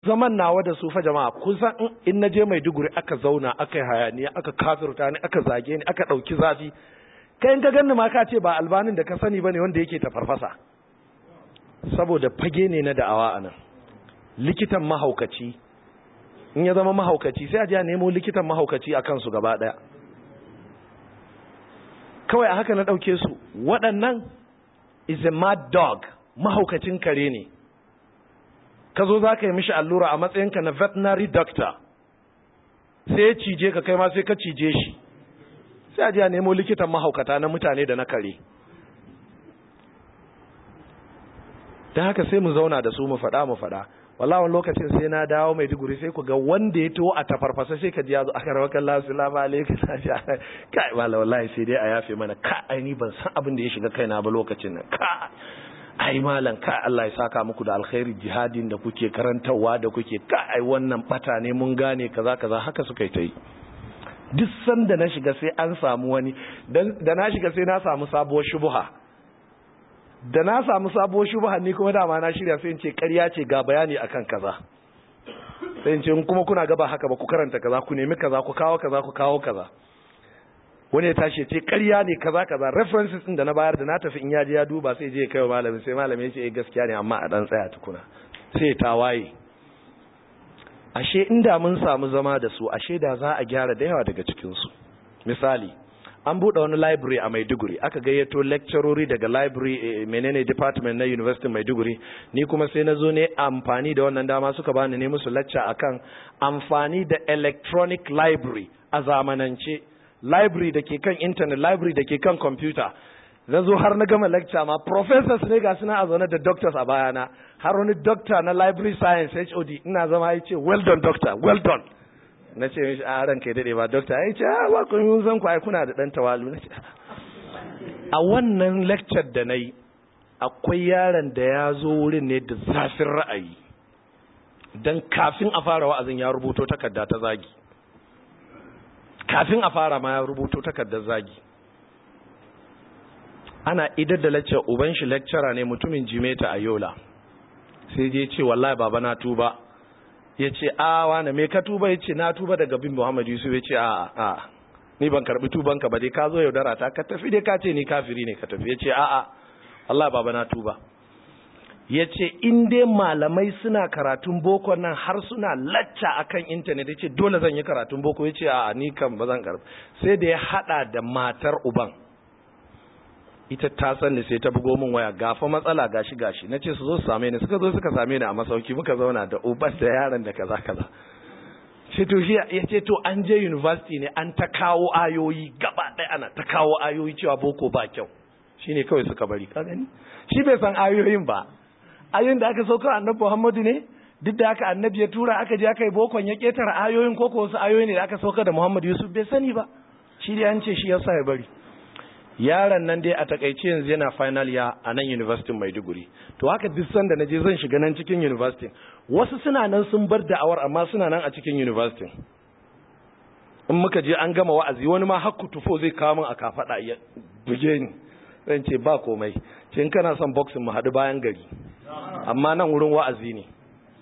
zaman nawa da su fa jama'a kusan in naje Maiduguri aka zauna aka yi hayaniya aka kafirta ni aka zage ni aka dauki zafi kai in ka ganni ma ka ce ba albanin da ka sani bane wanda yake ta farfasa saboda fage ne na da'awa anan likitan mahaukaci in ya zama mahaukaci sai a je a nemo likitan mahaukaci a kansu gaba daya kawai a haka na dauke su waɗannan is a mad dog mahaukacin kare ne ka zo za ka yi mishi allura a matsayinka na veterinary doctor sai ya cije ka kai ma sai ka cije shi sai a je a nemo likitan mahaukata na mutane da na kare da haka sai mu zauna da su mu faɗa wallahi wani lokacin sai na dawo Maiduguri sai ku ga wanda ya taho a tafarfasa sai ka ji yazo aka rawakan Allah salamu alaikum kai wallahi sai dai a yafe mana ka ai ni ban san abin da ya shiga kaina ba lokacin nan ka ai malam ka Allah ya saka muku da alkhairi jihadin da kuke karantawa da kuke ka ai wannan bata ne mun gane kaza haka suka yi ta yi duk sanda na shiga sai an samu wani da na shiga sai na samu sabuwar shubha ni kuma dama na shirya sai in ce ƙarya ce ga bayani akan kaza sai in ce kuma kuna gaba haka ba ku karanta kaza ku nemi kaza ku kawo kaza wani ya tashi ce ƙarya ne kaza references din da na bayar da na tafi in yaje ya duba sai je kai malamin sai malamin ya ce gaskiya ne amma a dan tsaya tukuna sai ta waye ashe inda mun samu zama da su ashe da za a gyara da yawa daga cikin su misali an buɗe wani library a Maiduguri aka gayyato lecturori daga library menene department na University Maiduguri ni kuma sai na zo ne amfani da wannan dama suka bani ne musu lecture akan amfani da electronic library a zamanance library da ke kan internet library da ke kan computer na zo har na gama lecture ma professors ne ga suna a zaune da doctors a bayana har wani doctor na library science HOD ina zama ya ce well done doctor well done na ce mishi a ranka ya dade ba doctor ya ce ba kun yi zan ku ai kuna da dan tawalu na ce a wannan lecture da nayi akwai yaron da ya zo wurin ne da zafin ra'ayi dan kafin a fara wa'azin ya rubuto takarda ta zagi kafin a fara ma ya rubuto takardar zagi ana idar da lecture uban shi lecturer ne mutumin Jimeta a Yola sai je ce wallahi baba na tuba yace a wane me ka tuba yace na tuba daga bin Muhammad Yusuf yace a ni ban karbi tubanka ba dai ka zo yaudara ta ka tafi dai ka ce ni kafiri ne ka tafi yace a wallahi baba na tuba yace in dai malamai suna karatun boko nan har suna lacca akan internet yace dole zan yi karatun boko yace a ni kan bazan karba sai da ya hada da matar uban ita ta sanni sai ta bugo min waya gafa matsala gashi nace su zo su same ni suka zo suka same ni a masauki muka zauna da uban da yaran da kaza shi to shi yace to an je university ne an ta kawo ayoyi gaba ɗaya ana ta kawo ayoyi cewa boko ba kyau shine kawai suka bari ka gani shi bai san ayoyin ba ayoyin da aka sauka annabi Muhammadu ne duk da haka annabi ya tura aka je aka yi bokon ya ketara ayoyin ko wasu ayoyi ne da aka sauka da Muhammad Yusuf bai sani ba shi dai an ce shi yasa ya bari yaron nan dai a takaice yanzu yana final year a nan University Maiduguri to haka duk sanda naje zan shiga nan cikin university wasu suna nan sun bar da'awar amma suna nan a cikin university in muka je an gama wa'azi wani ma hakku tufo zai kawo min a kafada ya buge ni zan ce ba komai ce in kana son boxing mu hadu bayan gari amma nan wurin wa'azi ne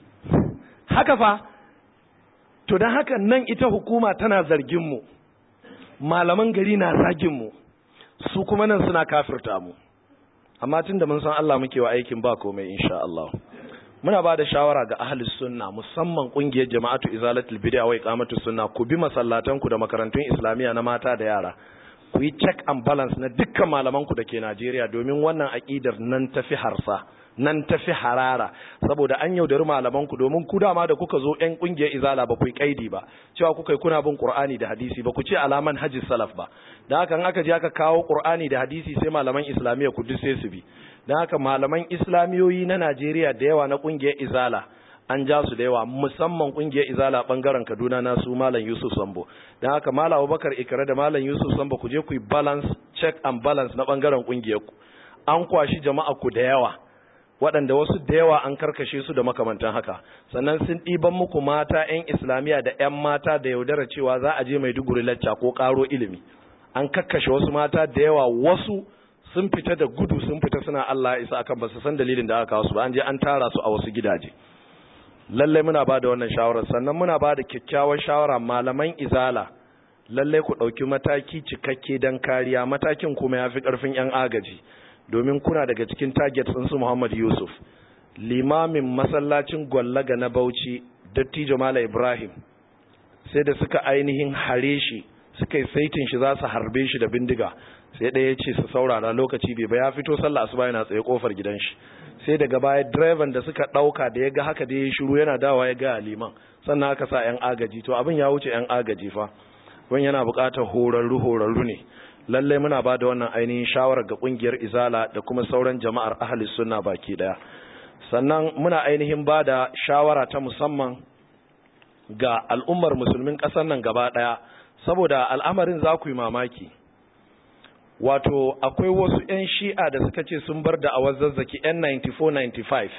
haka fa to dan haka nan ita hukuma tana zargin mu malaman gari na zagin mu su kuma nan suna kafirta mu amma tunda mun san Allah muke wa aikin ba komai insha Allah muna ba da shawara ga ahlus sunna musamman kungiyar jama'atu izalatul bid'a wa iqamatus sunna ku bi masallatan ku da makarantun islamiya na mata da yara ku yi check and balance na dukkan malaman ku dake Najeriya domin wannan aqidar nan tafi harsa nan tafi harara saboda an yaudari malaman ku domin ku dama da kuka zo ɗan kungiyar izala ba ku yi kaidi ba cewa kuka yi kuna bin Qur'ani da hadisi ba ku ce alaman hajji salaf ba dan haka in aka je aka kawo Qur'ani da hadisi sai malaman islamiyya ku duk sai su bi dan haka malaman islamiyoyi na Najeriya da yawa na kungiyar izala an ja su da yawa musamman kungiyar izala bangaren Kaduna na su malam Yusuf Sambo dan haka malam Abubakar Ikra da malam Yusuf Sambo ku je ku yi balance check and balance na bangaren kungiyar ku an kwashi jama'a ku da yawa waɗanda wasu da yawa an karkashe su da makamantan haka sannan sun ɗiban muku mata 'yan islamiyya da 'yan mata da yaudara cewa za a je Maiduguri lacca ko ƙaro ilimi an kakkashe wasu mata da yawa wasu sun fita da gudu sun fita suna Allah ya isa akan ba su san dalilin da aka kawo su ba an je an tara su a wasu gidaje lallai muna ba da wannan shawarar. Sannan muna ba da kyakkyawar shawara malaman izala lallai ku ɗauki mataki cikakke don kariya, matakin kuma ya fi ƙarfin 'yan agaji, domin kuna daga cikin target su Muhammad Yusuf, limamin masallacin Gwallaga na Bauchi, Dattijo Malam Ibrahim, sai da suka ainihin hare shi, suka yi saitin shi za su harbe shi da bindiga, sai ɗaya ya ce su saurara lokaci bai ba, ya fito sallah asuba yana tsaye kofar gidan shi, sai daga baya direban da suka ɗauka da ya ga haka da ya shiru yana dawa ya ga liman, sannan aka sa 'yan agaji. To abin ya wuce 'yan agaji fa, wani yana buƙatar horarru ne. Lallai muna ba da wannan ainihin shawarar ga ƙungiyar izala da kuma sauran jama'ar ahlus sunna baki daya. Sannan muna ainihin ba da shawara ta musamman ga al'ummar musulmin ƙasar nan gaba ɗaya, saboda al'amarin za ku yi mamaki. Wato akwai wasu 'yan shi'a da suka ce sun bar da awar zazzaki 'yan 94-95,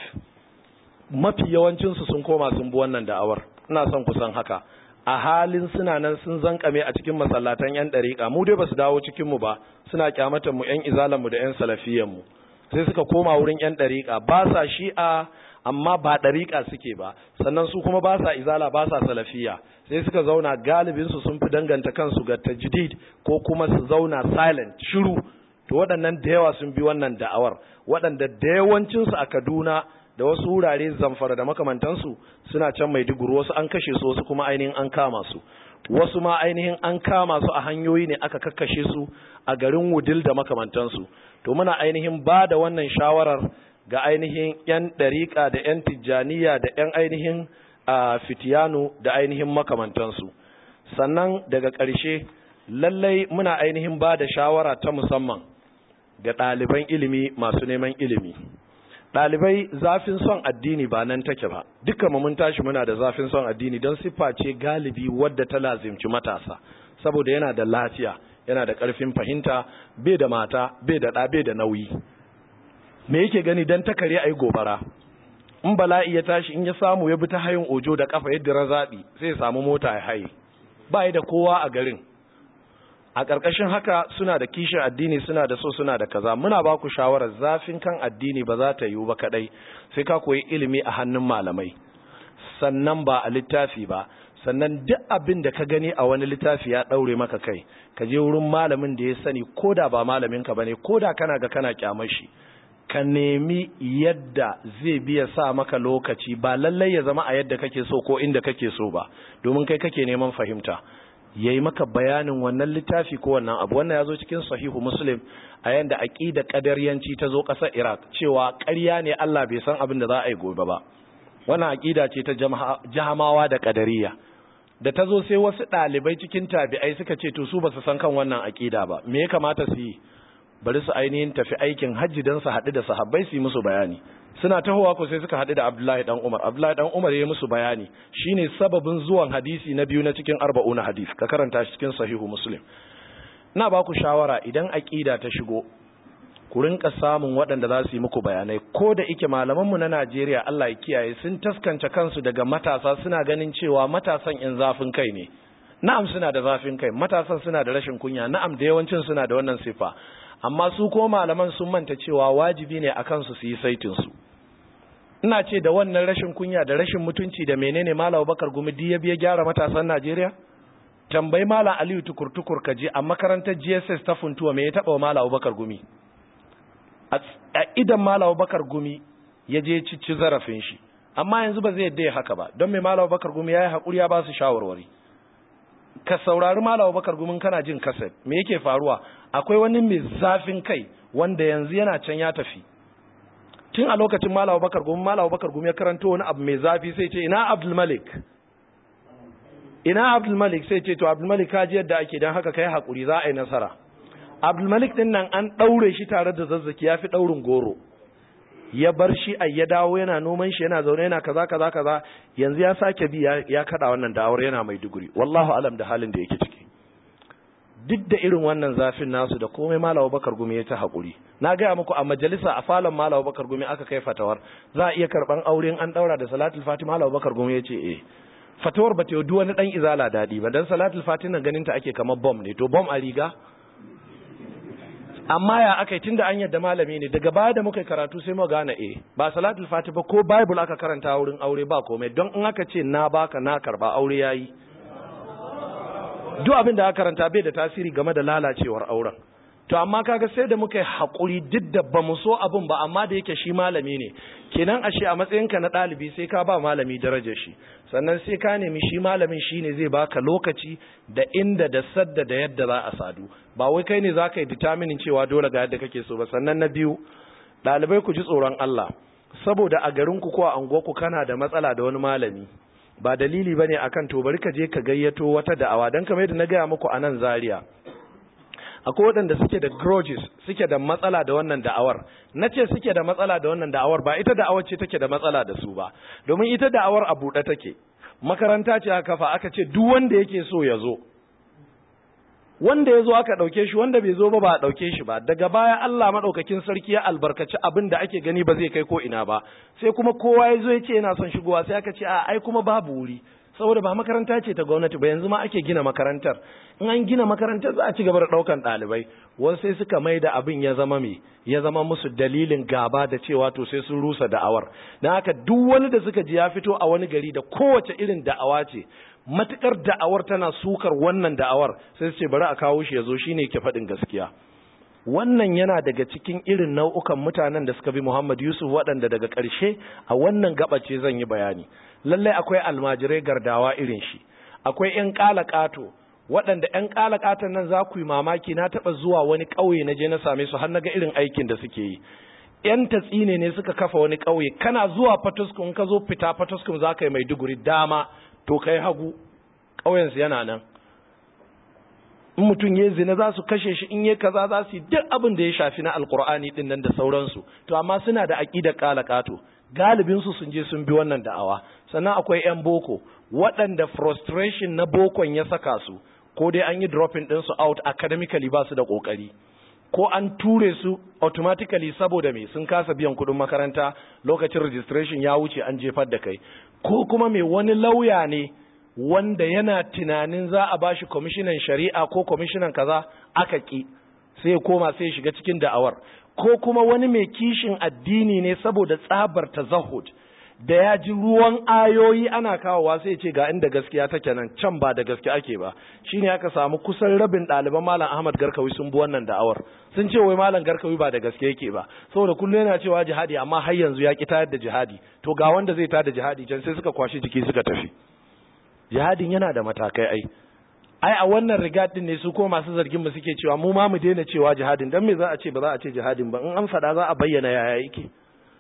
mafi yawancinsu sun koma sun bi wannan da'awar, ina son kusan haka. A halin suna nan sun zankame a cikin masallatan 'yan ɗariƙa, mu dai ba su dawo cikinmu ba, suna kyamatan mu 'yan izalanmu da 'yan salafiyanmu, sai suka koma wurin 'yan ɗariƙa, ba sa shi'a amma ba ɗariƙa suke ba, sannan su kuma ba sa izala ba sa salafiya, sai suka zauna galibinsu sun fi danganta kansu ga tajdid ko kuma su zauna silent shiru. To waɗannan da yawa sun bi wannan da'awar, waɗanda da yawancinsu a Kaduna da wasu wurare Zamfara da makamantansu suna can Maiduguri, wasu an kashe su, wasu kuma ainihin an kama su, wasu ma ainihin an kama su a hanyoyi ne aka kakkashe su a garin Wudil da makamantansu. To muna ainihin ba da wannan shawarar ga ainihin 'yan ɗariƙa da 'yan tijjaniya da 'yan ainihin fitiyanu da ainihin makamantansu. Sannan daga ƙarshe lallai muna ainihin ba da shawara ta musamman ga ɗaliban ilimi masu neman ilimi. Ɗalibai, zafin son addini ba nan take ba, dukkan mu mun tashi muna da zafin son addini don siffa ce galibi wadda ta lazimci matasa, saboda yana da lafiya, yana da ƙarfin fahimta, bai da mata, bai da ɗa, bai da nauyi. Me yake gani dan takare ai gobara, in bala'i ya tashi in ya samu ya bi ta hayin ojo da kafa yadda razabi sai ya samu mota ya haye, ba da kowa a garin. A ƙarƙashin haka suna da kishin addini, suna da so, suna da kaza. Muna ba ku shawarar zafin kan addini ba za ta yiwu ba kadai, sai ka koyi ilimi a hannun malamai, sannan ba a littafi ba, sannan duk abin da ka gani a wani littafi ya ɗaure maka kai, ka je wurin malamin da ya sani, ko da ba malaminka ba ne, ko da kana ga kana kyamar shi, ka nemi yadda zai biya sa maka lokaci, ba lallai ya zama a yadda kake so ko inda kake so ba, domin kai kake neman fahimta, yayi maka bayanin wannan littafi ko wannan abu. Wannan ya zo cikin sahihu Muslim a yanda aqida qadariyanci ta zo ƙasar Iraq, cewa ƙarya ne Allah bai san abin da za a yi gobe ba. Wannan aqida ce ta jahamawa da qadariya. Da ta zo sai wasu ɗalibai cikin tabi'ai suka ce to su ba su san kan wannan aqida ba, me ya kamata su yi? Bari su ainihin tafi aikin hajji don su haɗu da sahabbai su yi musu bayani. Suna tahowa ko sai suka haɗu da Abdullahi dan Umar. Abdullahi dan Umar ya yi musu bayani, shine sababin zuwan hadisi na biyu na cikin 40 hadis, ka karanta shi cikin sahihu Muslim. Ina ba ku shawara, idan aqida ta shigo, ku rinka samun waɗanda za su yi muku bayanai, ko da ike malamanmu na Najeriya Allah ya kiyaye sun taskance kansu daga matasa, suna ganin cewa matasan in zafin kai ne. Na'am suna da zafin kai, matasan suna da rashin kunya, na'am da yawancin suna da wannan sifa, amma su ko malaman sun manta cewa wajibi ne akan su yi saitin su. Ina ce da wannan rashin kunya da rashin mutunci da menene Malam Abubakar Gumi ya biya gyara matasan Najeriya? Tambayi Malam Aliyu Tukur kaje a makarantar GSS ta Funtuwa me ya taba wa Malam Abubakar Gumi? A idan Malam Abubakar Gumi ya je ci zarafin shi, amma yanzu ba zai yadda ya haka ba, don me Malam Abubakar Gumi yayi hakuri ya ba su shawarwari. Ka saurari Malam Abubakar Gumi kana jin kaset, me yake faruwa? Akwai wani mai zafin kai wanda yanzu yana can ya tafi. Tun a lokacin Malam Abubakar Gumi ya karanto wani abu mai zafi sai ce ina Abdul Malik sai ce to Abdul Malik ka ji yadda ake, dan haka kai hakuri za a yi nasara. Abdul Malik din nan an daure shi tare da zazzaki, ya fi daurin goro, ya bar shi ya dawo yana noman shi, yana zaune yana kaza yanzu ya sake bi ya kada wannan da'awar, yana Maiduguri, wallahu alam da halin da yake ciki. Duk da irin wannan zafin nasu da komai Malam Abubakar Gumi ya ta haƙuri. Na gaya muku a majalisa a falon Malam Abubakar Gumi aka kai fatawar za a iya karɓan auren an ɗaura da Salatul Fati. Malam Abubakar Gumi ya ce eh. Fatawar ba ta yi wani ɗan izala daɗi ba, don Salatul Fati nan ganin ta ake kamar bom ne, to bom a riga. amma ya aka yi tunda an yadda malami ne, daga baya da muka karatu sai mu gane ba salatul fati ba ko bible aka karanta wurin aure ba komai, don in aka ce na baka na karba aure yayi. Duk abin da aka karanta bai da tasiri game da lalacewar auren. To amma kaga sai da muka yi haƙuri duk da ba mu so abin ba, amma da yake shi malami ne, kenan ashe a matsayinka na ɗalibi sai ka ba malami darajar shi, sannan sai ka nemi shi malamin shi ne zai baka lokaci da inda da sadda da yadda za a sadu, ba wai kai ne za ka yi determinin cewa dole ga yadda kake so ba. Sannan na biyu, ɗalibai ku ji tsoron Allah, saboda a garinku ko a unguwarku kana da matsala da wani malami, ba dalili bane akan to bari ka je ka gayyato wata da'awa, dan kamar yadda na gaya muku a nan Zaria akwai waɗanda suke da grudges, suke da matsala da wannan da'awar. Na ce suke da matsala da wannan da'awar, ba ita da'awar ce take da matsala da su ba, domin ita da'awar a buɗe take, makaranta ce aka kafa, aka ce duk wanda yake so ya zo, wanda ya zo aka ɗauke shi, wanda bai zo ba a ɗauke shi ba. Daga baya Allah maɗaukakin sarki ya albarkaci abin da ake gani ba zai kai ko ina ba, sai kuma kowa ya zo ya ce yana son shigowa, sai aka ce ai kuma babu wuri, saboda ba makaranta ce ta gwamnati ba, yanzu ma ake gina makarantar. In an gina makarantar za a ci gaba da ɗaukan ɗalibai. Wasu sai suka mai da abin ya zama musu dalilin gaba da cewa to sai sun rusa da'awar. Don haka duk wani da suka ji ya fito a wani gari da kowace irin da'awa ce, matukar da'awar tana sukar wannan da'awar, sai su ce bari a kawo shi ya zo, shine ke faɗin gaskiya. Wannan yana daga cikin irin nau'ukan mutanen da suka bi Muhammad Yusuf, waɗanda daga ƙarshe a wannan gabace zan yi bayani. Lallai akwai almajirai gardawa irin shi, akwai 'yan ƙalaƙato, waɗanda 'yan ƙalaƙatan nan za ku yi mamaki, na taɓa zuwa wani ƙauye na je na same su har na ga irin aikin da suke yi. 'Yan tatsine ne suka kafa wani ƙauye, kana zuwa Fatuskum, ka zo fita Fatuskum za ka yi Maiduguri dama, to kai hagu, ƙauyensu yana nan. In mutum ya zina za su kashe shi, in ya kaza za su yi duk abin da ya shafi na alkur'ani din nan da sauransu. To amma suna da aqidar kalakato, galibin su sun je sun bi wannan da'awa. Sannan akwai 'yan boko waɗanda frustration na bokon ya saka su, ko dai an yi dropping din su out academically, ba su da kokari, ko an ture su automatically saboda me sun kasa biyan kuɗin makaranta, lokacin registration ya wuce an jefar da kai, ko kuma me wani lauya ne wanda yana tunanin za a bashi kwamishinan shari'a ko kwamishinan kaza aka ki, sai ya koma sai ya shiga cikin da'awar, ko kuma wani mai kishin addini ne saboda tsabar tazahud da ya ji ruwan ayoyi ana kawowa sai ya ce ga inda gaskiya take nan, can ba da gaske ake ba. Shine aka samu kusan rabin ɗaliban Malam Ahmad Garkawi sun bi wannan da'awar, sun ce wai Malam Garkawi ba da gaske yake ba, saboda kullum yana cewa jihadi amma har yanzu ya ki tayar da jihadi. To ga wanda zai tada jihadi can, sai suka kwashi jiki suka tafi. Jihadin yana da matakai ai a wannan regard din ne su ko masu zargin mu suke cewa mu ma mu daina cewa jihadin, dan me za a ce ba za a ce jihadin ba, in an fada za a bayyana yaya yake.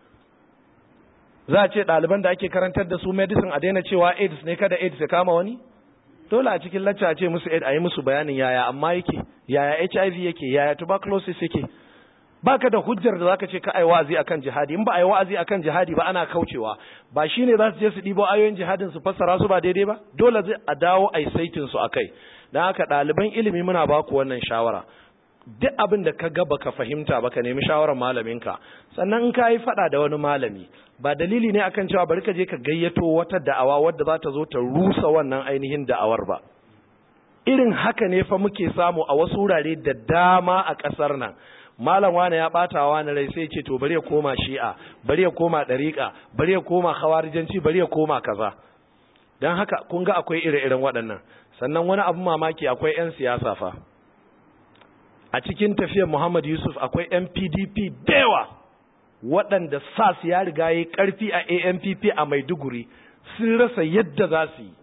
Za a ce ɗaliban da ake karantar da su medicine a daina cewa AIDS ne, kada AIDS ya kama wani, dole a cikin lacca a ce musu AIDS, a yi musu bayanin yaya amma yake, yaya HIV yake, yaya tuberculosis yake. Baka da hujjar da zaka ce ka ai wa'azi akan jihadi. In ba ai wa'azi akan jihadi ba ana kaucewa, ba shine za su je su dibo ayoyin jihadin su fassara su ba daidai ba, dole zai a dawo ai saitin su akai. Dan haka ɗaliban ilimi muna ba ku wannan shawara, duk abin da ka ga baka fahimta ba ka nemi shawarar malaminka. Sannan in ka yi faɗa da wani malami, ba dalili ne akan cewa bari ka je ka gayyato wata da'awa wadda za ta zo ta rusa wannan ainihin da'awar ba. Irin haka ne fa muke samu a wasu wurare da dama a ƙasar nan. Malam wane ya ɓata wani rai sai ce to bari ya koma shi'a, bari ya koma ɗariƙa, bari ya koma khawarijanci, bari ya koma kaza. Don haka kun ga akwai ire-iren waɗannan. Sannan wani abu mamaki, akwai 'yan siyasa fa. A cikin tafiyar Muhammad Yusuf akwai 'yan PDP da yawa waɗanda SAS ya riga yi ƙarfi a ANPP a Maiduguri, sun rasa yadda za su yi.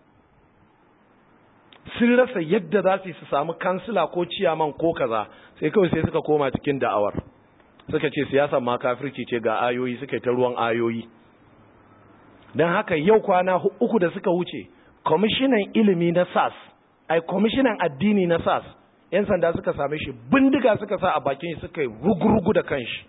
Sun rasa yadda za su samu kansila ko ciyaman ko kaza, sai kawai sai suka koma cikin da'awar, suka ce siyasar ma kafirci ce, ga ayoyi, suka yi ta ruwan ayoyi. Don haka yau kwana 3 da suka wuce, kwamishinan ilimi na SAS, kwamishinan addini na SAS, 'yan sanda suka same shi, bindiga suka sa a bakin shi, suka yi rugurugu da kanshi.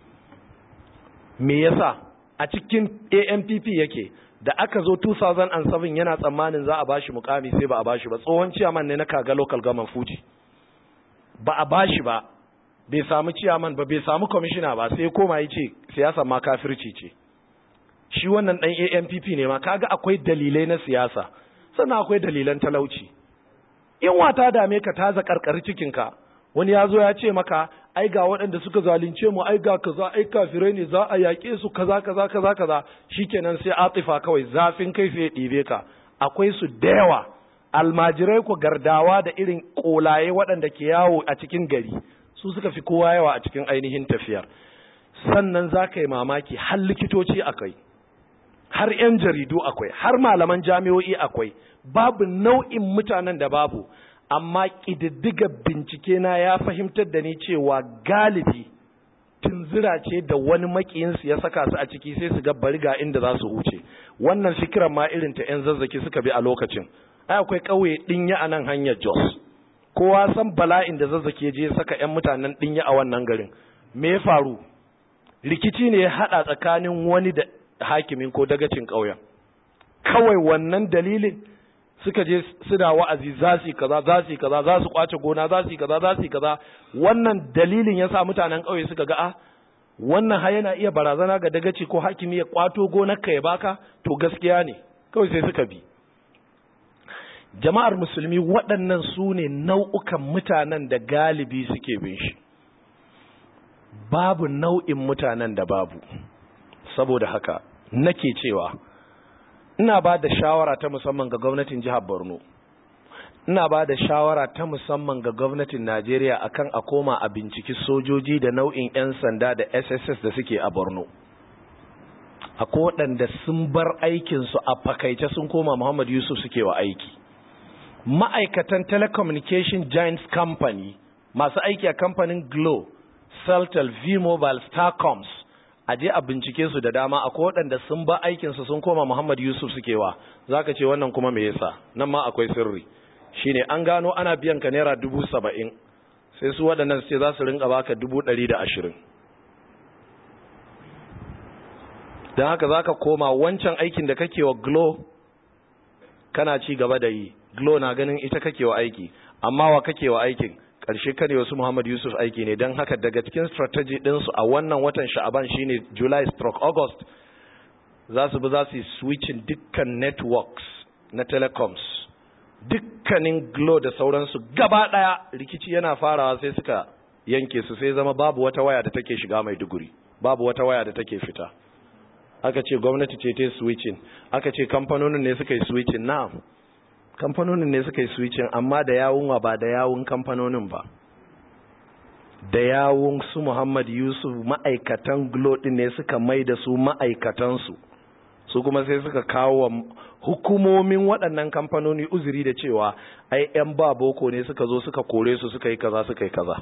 Me yasa? A cikin ANPP yake. Da aka zo 2007 yana tsammanin za a bashi mukami, sai ba a bashi ba. Tsohon ciyaman ne na Kaga Local Government Fuji, ba a bashi ba, bai samu ciyaman ba, bai samu kwamishina ba, sai koma ya ce siyasa ma kafirci ce. Shi wannan dan ANPP ne ma. Kaga akwai dalilai na siyasa, sannan akwai dalilan talauci. In wata dame ka ta zakarkar cikinka, wani ya zo ya ce maka ai ga waɗanda suka zalunce mu, ai ga kaza, ai kafirai ne, za a yaƙe su kaza kaza kaza kaza, shikenan sai atifa kawai zafin kai sai ya ɗibe ka. Akwai su da yawa, almajirai ku gardawa da irin ƙolaye waɗanda ke yawo a cikin gari su suka fi kowa yawa a cikin ainihin tafiyar. Sannan za ka yi mamaki, har likitoci akwai, har 'yan jaridu akwai, har malaman jami'o'i akwai, babu nau'in mutanen da babu. Amma ƙididdiga bincike na ya fahimtar da ni cewa galibi tunzira ce da wani makiyinsu ya saka su a ciki sai su ga bari ga inda za su wuce. Wannan fikiran ma irin ta 'yan zazzaki suka bi a lokacin. Ai akwai ƙauye Ɗinya a nan hanyar Jos. Kowa san bala'in da zazzaki je saka 'yan mutanen Ɗinya a wannan garin. Me ya faru? Rikici ne ya haɗa tsakanin wani da hakimin ko dagacin ƙauyen. Kawai wannan dalilin suka je suna wa'azi za su yi kaza, za su yi kaza, za su kwace gona, za su yi kaza, za su yi kaza. Wannan dalilin ya sa mutanen ƙauye suka ga wannan har yana iya barazana ga dagaci ko hakimi ya kwato gonarka ya baka, to gaskiya ne. Kawai sai suka bi. Jama'ar musulmi, waɗannan su ne nau'ukan mutanen da galibi suke bin shi. Babu nau'in mutanen da babu. Saboda haka nake cewa ina ba da shawara ta musamman ga gwamnatin jihar Borno, ina ba da shawara ta musamman ga gwamnatin Najeriya akan a koma a binciki sojoji da nau'in 'yan sanda da SSS da suke a Borno. Akwai waɗanda sun bar aikinsu a fakaice sun koma Muhammad Yusuf suke wa aiki. Ma'aikatan Telecommunication Giants Company, masu aiki a kamfanin Glo, Celtel, V-Mobile, Starcoms, a je a bincike su da dama. Akwai waɗanda sun ba aikinsu sun koma Muhammad Yusuf suke wa. Za ka ce wannan kuma me yasa? Nan ma akwai sirri. Shine an gano ana biyan ka naira 70,000, sai su waɗannan sai za su rinka baka 120,000. Don haka za ka koma wancan aikin da kake wa Glo kana ci gaba da yi. Glo na ganin ita kake wa aiki, amma wa kake wa aikin? Ƙarshe kane wasu Muhammad Yusuf aiki ne. Don haka daga cikin strategy ɗinsu a wannan watan Sha'aban shine July/August, za su yi switching dukkan networks na telecoms, dukkanin Glo da sauransu gaba ɗaya. Rikici yana farawa sai suka yanke su, sai zama babu wata waya da take shiga Maiduguri, babu wata waya da take fita. Aka ce gwamnati ce ta switching, aka ce kamfanonin ne suka yi switching. Na kamfanonin ne suka yi switching, amma da yawun wa ba da yawun kamfanonin ba, da yawun su Muhammad Yusuf. Ma'aikatan Glo din ne suka mai da su ma'aikatansu, su kuma sai suka kawo hukumomin waɗannan kamfanoni uzuri da cewa ai 'yan ba boko ne suka zo suka kore su, suka yi kaza suka yi kaza.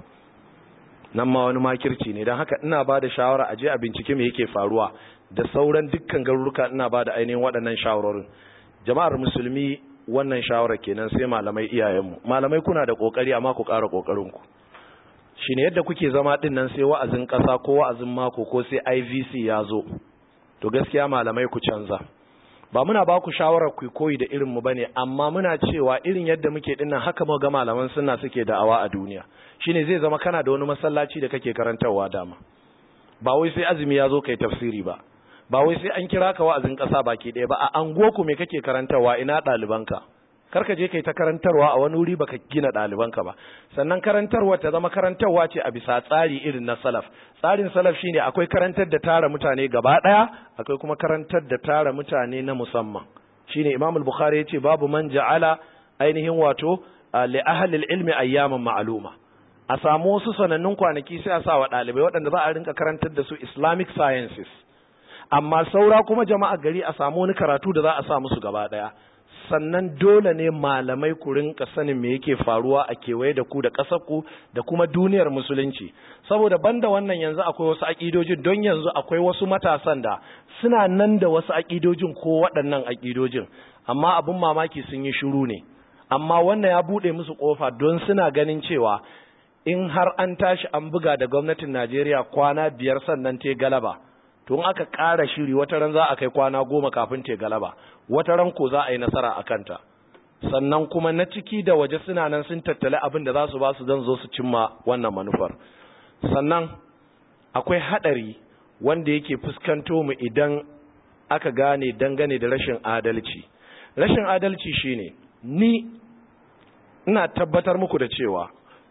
Nan ma wani makirci ne. Don haka ina ba da shawara a je a bincike me yake faruwa da sauran dukkan garuruka. Ina ba da ainihin waɗannan shawarorin. Jama'ar musulmi, wannan shawara kenan. Sai malamai, iyayenmu, malamai kuna da kokari, amma ku ƙara kokarinku. Shine yadda kuke zama din nan sai wa'azin ƙasa ko wa'azin mako ko sai IVC ya zo, to gaskiya malamai ku canza. Ba muna ba ku shawarar ku koyi da irin mu bane, amma muna cewa irin yadda muke dinnan haka mu ga malaman sunna suke da'awa a duniya. Shine zai zama kana da wani masallaci da kake karantawa dama. Ba wai sai azumi ya zo kai tafsiri ba, ba wai sai an kira ka wa'azin ƙasa baki ɗaya ba. A anguwarku me kake karantawa? Ina ɗalibanka? Karka je kai ta karantarwa a wani wuri baka gina ɗalibanka ba. Sannan karantarwa ta zama karantarwa ce a bisa tsari irin na salaf. Tsarin salaf shine akwai karantar da tara mutane gaba ɗaya, akwai kuma karantar da tara mutane na musamman. Shine Imam al-Bukhari yace babu man ja'ala ainihin wato li ahli al-ilmi ayyaman ma'luma. A samu wasu sanannun kwanaki sai a sa wa ɗalibai waɗanda za a rinka karantar da su Islamic sciences. Amma saura kuma jama'a gari a samu wani karatu da za a sa musu gaba ɗaya. Sannan dole ne malamai ku rinka sanin me yake faruwa a kewaye da ku da ƙasarku da kuma duniyar musulunci. Saboda banda wannan yanzu akwai wasu aƙidojin, don yanzu akwai wasu matasan da suna nan da wasu aƙidojin ko waɗannan aƙidojin, amma abin mamaki sun yi shiru ne. Amma wannan ya buɗe musu ƙofa, don suna ganin cewa in har an tashi an buga da gwamnatin Najeriya kwana 5 sannan te galaba, to in aka ƙara shiri wata ran za a kai kwana 10 kafin te galaba, wata ran ko za a yi nasara a kanta. Sannan kuma na ciki da waje suna nan sun tattale abin da za su ba su don zo su cimma wannan manufar. Sannan akwai haɗari wanda yake fuskanto mu idan aka gane dangane da rashin adalci. Rashin adalci shine, ni ina tabbatar muku da cewa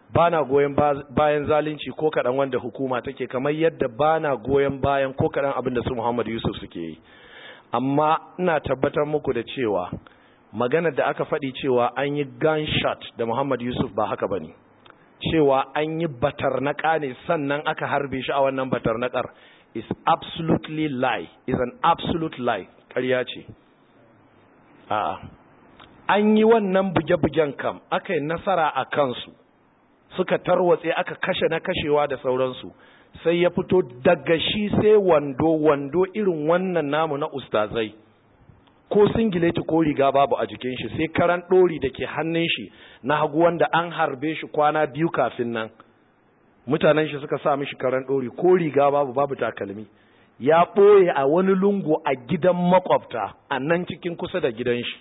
bana goyon bayan zalunci ko kaɗan wanda hukuma take, kamar yadda bana goyon bayan ko kaɗan abin da su Muhammad Yusuf suke yi. Amma ina tabbatar muku da cewa maganar da aka faɗi cewa an yi gunshot da Muhammad Yusuf ba haka bane, cewa an yi batarnaka ne sannan aka harbe shi a wannan batarnakar is absolutely lie, is an absolute lie, ƙarya ce. A'a, an yi wannan buge-bugen kam, aka yi nasara a kansu, suka tarwatse, aka kashe na kashewa da sauransu, sai ya fito daga shi sai wando irin wannan namu na ustazai, ko singileti ko riga babu a jikin shi, sai karan ɗori da ke hannun shi na hagu wanda an harbe shi kwana 2 kafin nan, mutanen shi suka sa mishi karan ɗori, ko riga babu takalmi, ya ɓoye a wani lungu a gidan makwabta a nan cikin kusa da gidan shi.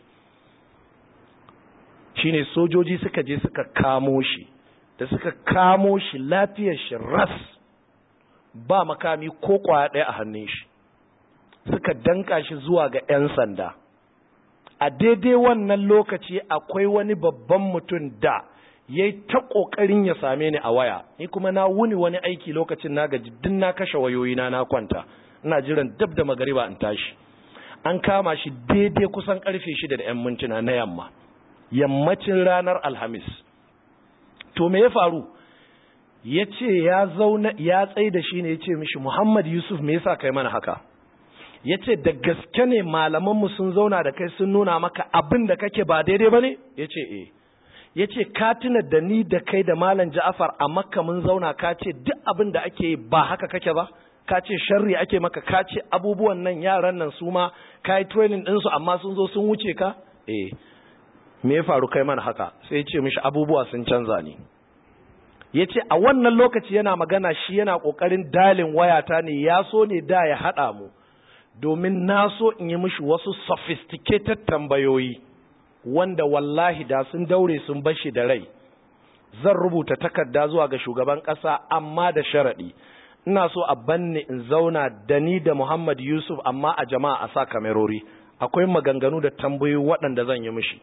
Shine sojoji suka je suka kamo shi, da suka kamo shi lafiyar shi ras, ba makami ko kwaya ɗaya a hannun shi, suka danka shi zuwa ga 'yan sanda. A daidai wannan lokaci akwai wani babban mutum da ya yi ta ƙoƙarin ya same ni a waya, ni kuma na wuni wani aiki lokacin na gaji, din na kashe wayoyina na kwanta, ina jiran dab da magariba in tashi. An kama shi daidai kusan karfe 6 da 'yan mintuna na yamma, yammacin ranar Alhamis. To me ya faru? Ya ce ya zauna, ya tsaye da shi ne, ya ce mishi, Muhammad Yusuf me yasa kai mana haka? Ya ce da gaske ne malamanmu sun zauna da kai sun nuna maka abin da kake ba daidai ba ne? Ya ce eh. Ya ce ka tuna da ni da kai da Malam Ja'afar a Makka mun zauna, ka ce duk abin da ake yi ba haka kake ba, ka ce sharri ake maka, ka ce abubuwan nan yaran nan su ma ka yi training ɗinsu amma sun zo sun wuce ka? Eh. Me ya faru kai mana haka? Sai ya ce mishi abubuwa sun canza ni. Ya ce a wannan lokaci yana magana, shi yana ƙoƙarin dalin wayata ne, ya so ne da ya haɗa mu, domin na so in yi mishi wasu sophisticated tambayoyi wanda wallahi da sun daure sun bashi da rai. Zan rubuta takarda zuwa ga shugaban ƙasa, amma da sharaɗi, ina so a banni in zauna da ni da Muhammad Yusuf, amma a jama'a a sa kamerori, akwai maganganu da tambayoyi waɗanda zan yi mishi.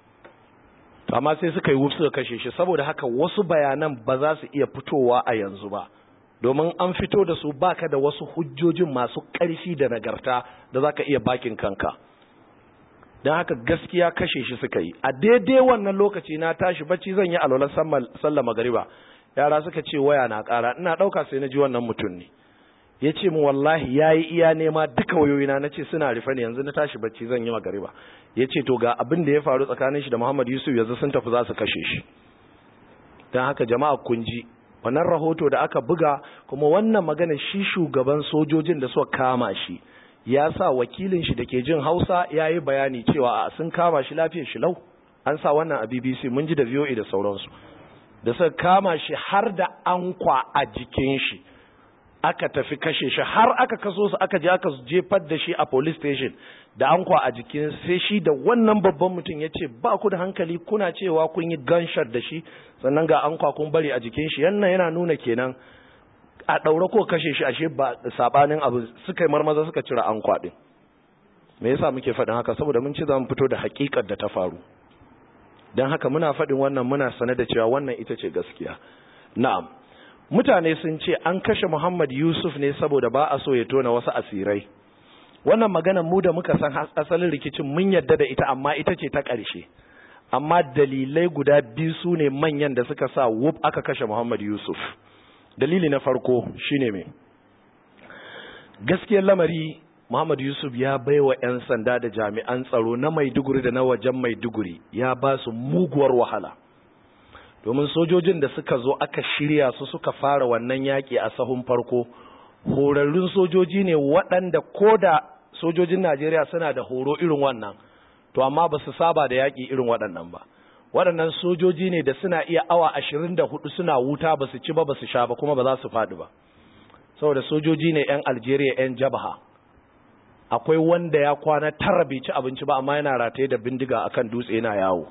Amma sai suka yi wuf suka kashe shi, saboda haka wasu bayanan ba za su iya fitowa a yanzu ba, domin an fito da su baka da wasu hujjojin masu ƙarfi da nagarta da za ka iya bakin kanka. Don haka gaskiya kashe shi suka yi. A daidai wannan lokaci na tashi bacci zan yi alwalar sallar magariba, yara suka ce waya na ƙara, ina ɗauka sai na ji wannan mutum ne. Ya ce mu wallahi ya yi iya nema duka wayoyina, na ce suna rufe ne, yanzu na tashi bacci zan yi magariba. Ya ce to ga abin da ya faru tsakanin shi da Muhammad Yusuf, yanzu sun tafi za su kashe shi. Don haka jama'a kun ji wannan rahoto da aka buga, kuma wannan magana shi shugaban sojojin da suka kama shi ya sa wakilin shi da ke jin Hausa ya yi bayani cewa a sun kama shi lafiyar shi lau. An sa wannan a BBC, mun ji da VOA da sauransu, da suka kama shi har da ankwa a jikin shi aka tafi kashe shi, har aka kaso su aka je aka jefar da shi a police station da ankwa a jikin. Sai shi da wannan babban mutum ya ce ba ku da hankali, kuna cewa kun yi gunshot da shi sannan ga ankwa kun bari a jikin shi, yana nuna kenan a ɗaure ko kashe shi, ashe ba sabanin abu. Suka yi marmaza suka cire ankwa din. Me yasa muke faɗin haka? Saboda mun ci za mu fito da haƙiƙar da ta faru. Don haka muna faɗin wannan, muna sane da cewa wannan ita ce gaskiya. Na'am, mutane sun ce an kashe Muhammad Yusuf ne saboda ba a so ya tona wasu asirai. Wannan maganar mu da muka san asalin rikicin mun yadda da ita, amma ita ce ta ƙarshe. Amma dalilai guda biyu su ne manyan da suka sa wuf aka kashe Muhammad Yusuf. Dalili na farko shine me? Gaskiyar lamari, Muhammad Yusuf ya baiwa 'yan sanda da jami'an tsaro na Maiduguri da na wajen Maiduguri, ya ba su muguwar wahala. Domin sojojin da suka zo aka shirya su suka fara wannan yaƙi a sahun farko, horarrun sojoji ne waɗanda ko da sojojin Najeriya suna da horo irin wannan, to amma ba su saba da yaƙi irin waɗannan ba. Waɗannan sojoji ne da suna iya awa 24 suna wuta, ba su ci ba, ba su sha ba, kuma ba za su faɗi ba. Saboda sojoji ne 'yan Algeria, 'yan Jabaha. Akwai wanda ya kwana 9 bai ci abinci ba, amma yana rataye da bindiga akan dutse yana yawo.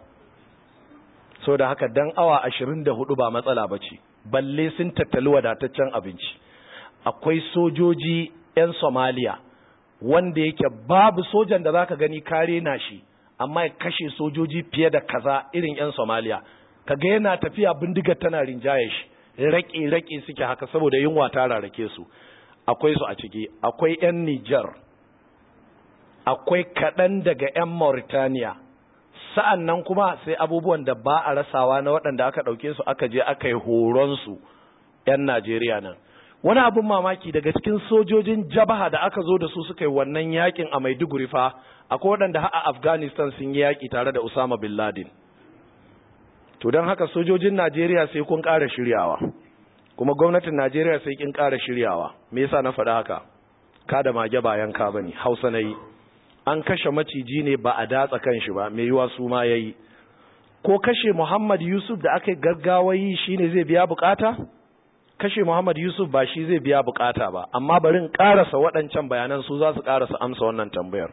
So da haka dan awa 24 ba matsala ba ce, balle sun tattali wadataccen abinci. Akwai sojoji 'yan Somalia wanda yake babu sojan da zaka gani kare na shi, amma ya kashe sojoji fiye da kaza irin 'yan Somalia. kaga yana tafiya bindigar tana rinjaye shi, raƙe suke haka saboda yunwa ta rarake su. Akwai su a ciki, akwai 'yan Nijar, akwai kaɗan daga 'yan Mauritania, sa'an nan kuma sai abubuwan da ba a rasawa na waɗanda aka ɗauke su aka je aka yi horonsu 'yan Najeriya nan. Wani abin mamaki daga cikin sojojin Jabaha da aka zo da su suka yi wannan yakin a Maiduguri fa, akwai waɗanda a Afghanistan sun yi yaƙi tare da Usama bin Laden. To don haka sojojin Najeriya sai kun ƙara shiryawa, kuma gwamnatin Najeriya sai kin ƙara shiryawa. Me yasa na faɗa haka? Ka da mage bayan ka bane, Hausa na yi. An kashe maciji ne ba a datsa kan shi ba, mai yiwa su ma yayi. Ko kashe Muhammad Yusuf da aka gaggawa yi shine zai biya bukata? Kashe Muhammad Yusuf ba shi zai biya bukata ba, amma barin ƙarasa waɗancan bayanan su za su ƙarasa amsa wannan tambayar.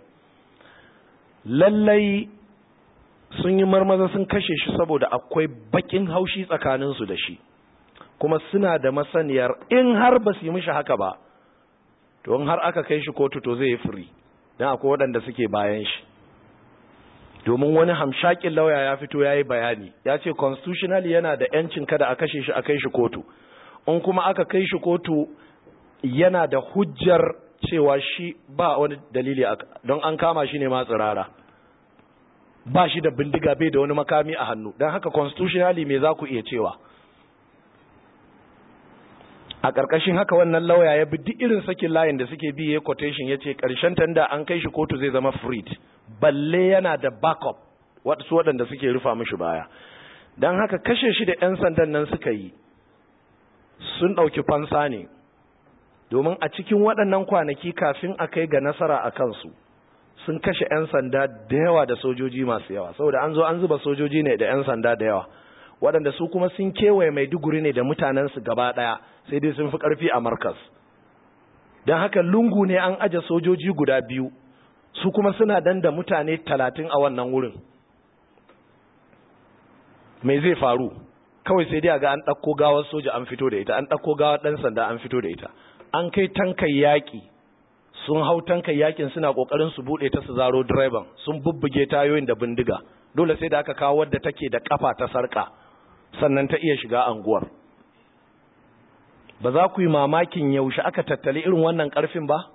Lallai sun yi marmaza sun kashe shi saboda akwai bakin haushi tsakaninsu da shi, kuma suna da masaniyar in har ba su yi mishi haka ba, to in har aka kai shi kotu to zai yi firi, don akwai waɗanda suke bayan shi. Domin wani hamshakin lauya ya fito ya yi bayani, ya ce constitutionally yana da 'yancin kada a kashe shi a kai shi kotu. In kuma aka kai shi kotu yana da hujjar cewa shi ba wani dalili don an kama shi ne ma tsirara, ba shi da bindiga, bai da wani makami a hannu, don haka constitutionally me za ku iya cewa? A ƙarƙashin haka wannan lauya ya bi duk irin sakin layin da suke bi ya quotation, ya ce ƙarshen tanda an kai shi kotu zai zama freed, balle yana da backup wasu waɗanda suke rufa mishi baya. Don haka kashe shi da 'yan sandan nan suka yi sun ɗauki fansa ne, domin a cikin waɗannan kwanaki kafin a kai ga nasara a kansu sun kashe 'yan sanda da yawa da sojoji masu yawa, saboda an zo an zuba sojoji ne da 'yan sanda da yawa, waɗanda su kuma sun kewaye Maiduguri ne da mutanensu gaba ɗaya, sai dai sun fi ƙarfi a Markas. Don haka lungu ne an aje sojoji guda biyu, su kuma suna dan da mutane 30 a wannan wurin. Me zai faru? Kawai sai dai ga an ɗauko gawar soja an fito da ita, an ɗauko gawar ɗan sanda an fito da ita, an kai tankan yaƙi, sun hau tankan yaƙin suna ƙoƙarin su buɗe ta su zaro direban, sun bubbuge tayoyin da bindiga, dole sai da aka kawo wadda take da ƙafa ta sarƙa sannan ta iya shiga anguwar. Ba za ku yi mamakin yaushe aka tattali irin wannan ƙarfin ba?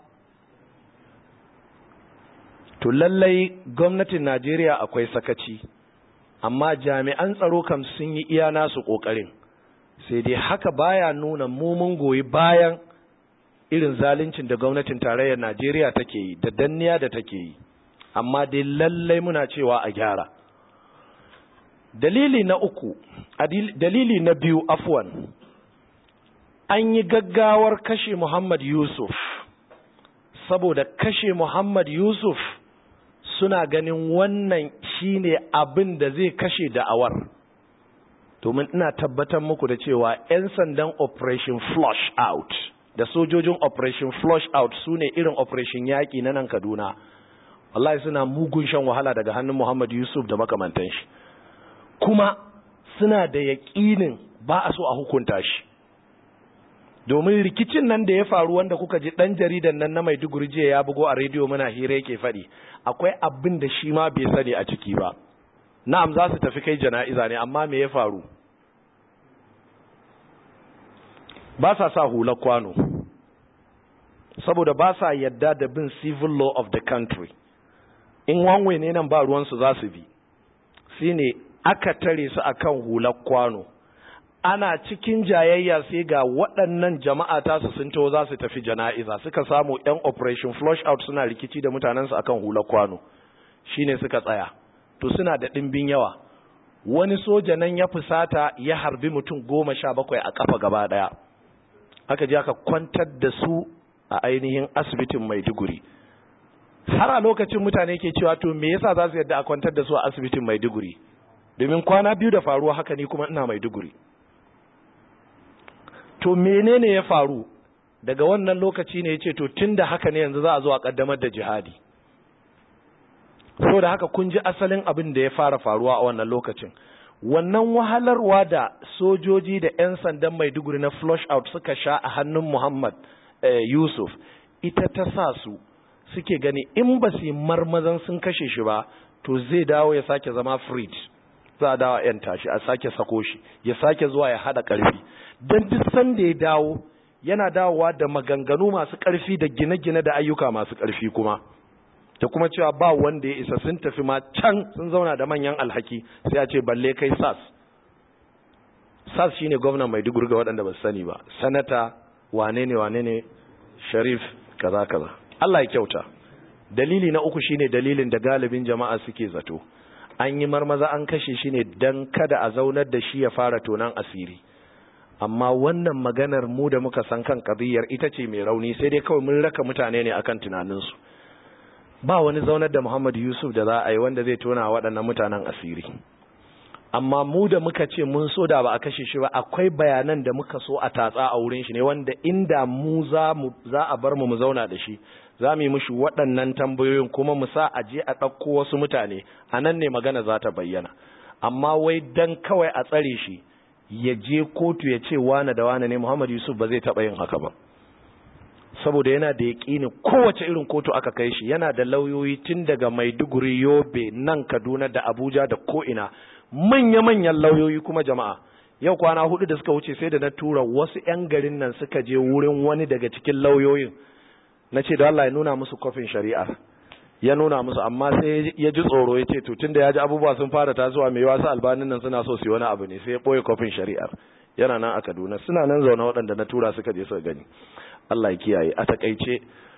To lallai gwamnatin Najeriya akwai sakaci, amma jami'an tsaro kam sun yi iya nasu ƙoƙarin, sai dai haka baya nuna mun goyi bayan irin zaluncin da gwamnatin tarayyar Najeriya take yi da danniya da take yi, amma dai lallai muna cewa a gyara. Dalili na biyu afwan, an yi gaggawar kashe Muhammad Yusuf, saboda kashe Muhammad Yusuf suna ganin wannan shine abin da zai kashe da'awar. Domin ina tabbatar muku da cewa 'yan sandan Operation Flush Out da sojojin Operation Flush Out su ne irin Operation yaƙi na nan Kaduna, wallahi suna mugun shan wahala daga hannun Muhammad Yusuf da makamantan shi, kuma suna da yaƙinin ba a so a hukunta shi. Domin rikicin nan da ya faru wanda kuka ji ɗan jaridan nan na Maiduguri jiya ya bugo a rediyo muna hira yake faɗi, akwai abin da shi ma bai sani a ciki ba. Na'am, za su tafi kai jana'iza ne, amma me ya faru? Ba sa sa hular kwano, saboda ba sa yadda da bin civil law of the country. In wanwe ne nan ba ruwansu za su bi, shi ne aka tare su akan hular kwano. Ana cikin jayayya sai ga waɗannan jama'a tasu sun taho za su tafi jana'iza, suka samu 'yan Operation Flush Out suna rikici da mutanensu akan hular kwano, shine suka tsaya. To suna da ɗimbin yawa, wani soja nan ya fusata ya harbi mutum 17 a ƙafa gaba ɗaya, aka je aka kwantar da su a ainihin asibitin Maiduguri. Har a lokacin mutane ke cewa to me yasa za su yadda a kwantar da su a asibitin Maiduguri, domin kwana biyu da faruwa haka ni kuma ina Maiduguri. To menene ya faru? Daga wannan lokaci ne ya ce to tunda haka ne yanzu za a zo a kaddamar da jihadi. So da haka kun ji asalin abin da ya fara faruwa a wannan lokacin. Wannan wahalarwa da sojoji da 'yan sandan Maiduguri na flush out suka sha a hannun Muhammad Yusuf, ita ta sa su suke gani in ba su yi marmazan sun kashe shi ba, to zai dawo ya sake zama freed. za a dawo yan tashi a sake sako shi ya sake zuwa ya hada karfi dan duk sanda ya dawo yana dawowa da maganganu masu karfi da gine-gine da ayyuka masu karfi kuma da kuma cewa ba wanda ya isa, sun tafi ma can sun zauna da manyan alhaki, sai a ce balle kai sas shine gwamnan Maiduguri ga waɗanda ba su sani ba, sanata wane ne Sharif kaza Allah ya kyauta. Dalili na uku shine dalilin da galibin jama'a suke zato, an yi marmaza an kashe shi ne dan kada a zaunar da shi ya fara tonan asiri. Amma wannan maganar mu da muka san kan kadiyar ita ce mai rauni, sai dai kawai mun raka mutane ne akan tunaninsu. Ba wani zaunar da Muhammad Yusuf da za a yi wanda zai tona waɗannan mutanen asiri. Amma mu da muka ce mun so da ba a kashe shi ba, akwai bayanan da muka so a tatsa a wurin shi ne, wanda inda mu za a bar mu zauna da shi, za mu yi mishi waɗannan tambayoyin kuma mu sa a je a ɗauko wasu mutane, a nan ne magana za ta bayyana. Amma wai dan kawai a tsare shi ya je kotu ya ce wane da wane ne, Muhammad Yusuf ba zai taɓa yin haka ba, saboda yana da yaƙini kowace irin kotu aka kai shi, yana da lauyoyi tun daga Maiduguri, Yobe, nan Kaduna da Abuja da ko'ina, manya-manyan lauyoyi kuma jama'a. Yau kwana 4 da suka wuce sai da na tura wasu 'yan garin nan suka je wurin wani daga cikin lauyoyin, na ce da Allah ya nuna musu kofin shari'ar, ya nuna musu, amma sai ya ji tsoro, ya ce to tun da ya ji abubuwa sun fara tasowa mai wasu albanin nan suna so su yi wani abu ne, sai ya ɓoye kofin shari'ar. Yana nan a Kaduna, suna nan zaune waɗanda na tura suka je suka gani. Allah ya kiyaye. A takaice